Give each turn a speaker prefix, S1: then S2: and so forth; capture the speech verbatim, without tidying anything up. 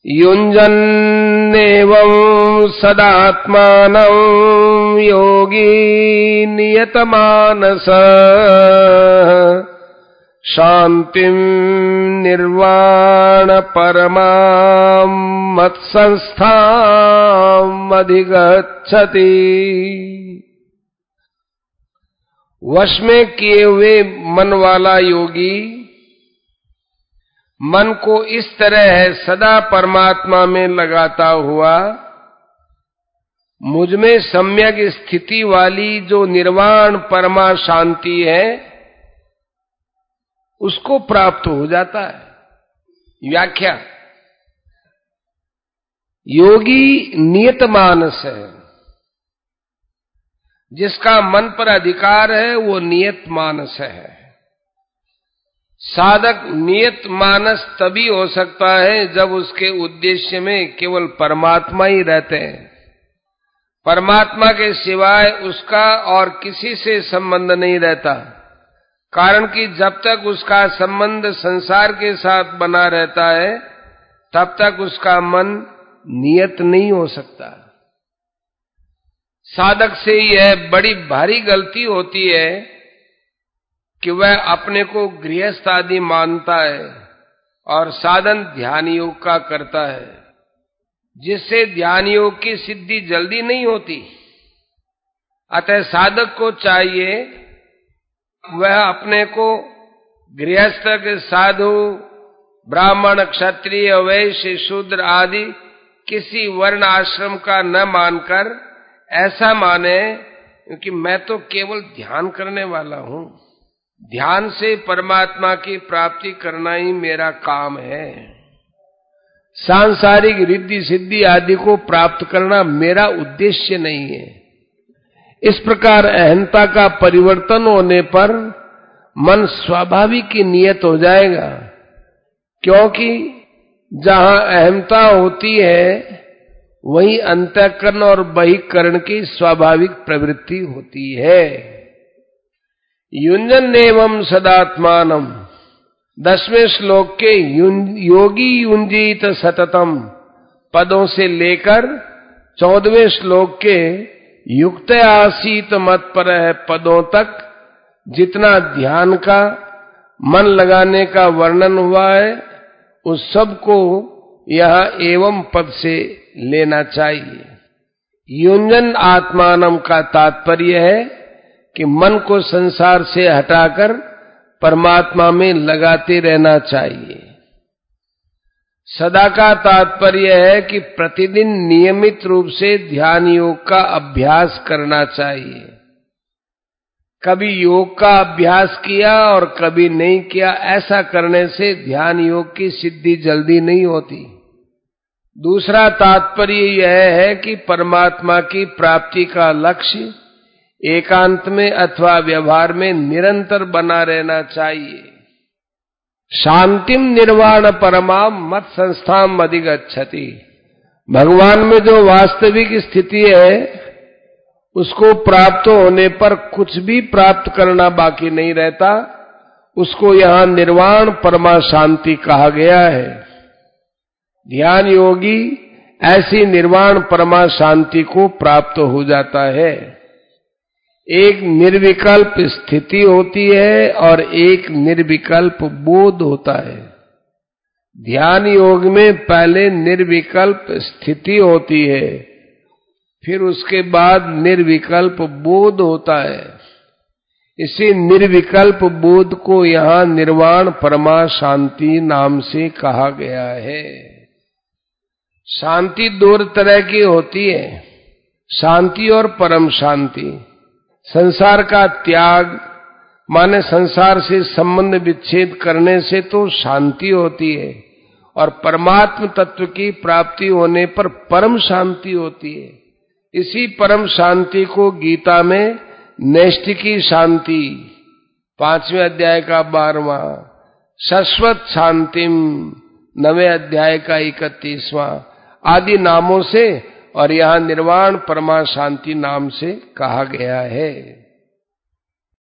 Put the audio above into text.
S1: युञ्जन्नेवं सदात्मानं योगी नियतमानस शान्तिं निर्वाण परमां मत्संस्थाम् अधिगच्छति। वश में किए हुए मन वाला योगी मन को इस तरह सदा परमात्मा में लगाता हुआ मुझ में सम्यक स्थिति वाली जो निर्वाण परमा शांति है उसको प्राप्त हो जाता है। व्याख्या, योगी नियत मानस है, जिसका मन पर अधिकार है वो नियत मानस है। साधक नियत मानस तभी हो सकता है जब उसके उद्देश्य में केवल परमात्मा ही रहते हैं, परमात्मा के सिवाय उसका और किसी से संबंध नहीं रहता। कारण कि जब तक उसका संबंध संसार के साथ बना रहता है तब तक उसका मन नियत नहीं हो सकता। साधक से यह बड़ी भारी गलती होती है कि वह अपने को गृहस्थ आदि मानता है और साधन ध्यान योग का करता है, जिससे ध्यान योग की सिद्धि जल्दी नहीं होती। अतः साधक को चाहिए वह अपने को गृहस्थ के साधु ब्राह्मण क्षत्रिय वैश्य शूद्र आदि किसी वर्ण आश्रम का न मानकर ऐसा माने क्योंकि मैं तो केवल ध्यान करने वाला हूं, ध्यान से परमात्मा की प्राप्ति करना ही मेरा काम है, सांसारिक रिद्धि सिद्धि आदि को प्राप्त करना मेरा उद्देश्य नहीं है। इस प्रकार अहंता का परिवर्तन होने पर मन स्वाभाविक ही नियत हो जाएगा, क्योंकि जहां अहंता होती है वहीं अंतःकरण और बहिःकरण की स्वाभाविक प्रवृत्ति होती है। युञ्जन्नेवं सदात्मानं दसवें श्लोक के योगी युञ्जीत सततम पदों से लेकर चौदहवें श्लोक के युक्त आसीत मत्पर पदों तक जितना ध्यान का मन लगाने का वर्णन हुआ है उस सब को यह एवं पद से लेना चाहिए। युञ्जन आत्मानम का तात्पर्य है कि मन को संसार से हटाकर परमात्मा में लगाते रहना चाहिए। सदा का तात्पर्य है कि प्रतिदिन नियमित रूप से ध्यान योग का अभ्यास करना चाहिए। कभी योग का अभ्यास किया और कभी नहीं किया, ऐसा करने से ध्यान योग की सिद्धि जल्दी नहीं होती। दूसरा तात्पर्य यह है कि परमात्मा की प्राप्ति का लक्ष्य एकांत में अथवा व्यवहार में निरंतर बना रहना चाहिए। शांतिम निर्वाण परमा मत संस्थाम अधिगच्छति। भगवान में जो वास्तविक स्थिति है उसको प्राप्त होने पर कुछ भी प्राप्त करना बाकी नहीं रहता, उसको यहां निर्वाण परमा शांति कहा गया है। ध्यान योगी ऐसी निर्वाण परमा शांति को प्राप्त हो जाता है। एक निर्विकल्प स्थिति होती है और एक निर्विकल्प बोध होता है। ध्यान योग में पहले निर्विकल्प स्थिति होती है, फिर उसके बाद निर्विकल्प बोध होता है। इसी निर्विकल्प बोध को यहां निर्वाण परमा शांति नाम से कहा गया है। शांति दो तरह की होती है, शांति और परम शांति। संसार का त्याग माने संसार से संबंध विच्छेद करने से तो शांति होती है, और परमात्म तत्व की प्राप्ति होने पर परम शांति होती है। इसी परम शांति को गीता में नैष्ठिकी शांति पांचवें अध्याय का बारहवां, शाश्वत शांतिम नवे अध्याय का इकतीसवां आदि नामों से और यहाँ निर्वाण परमा शांति नाम से कहा गया है।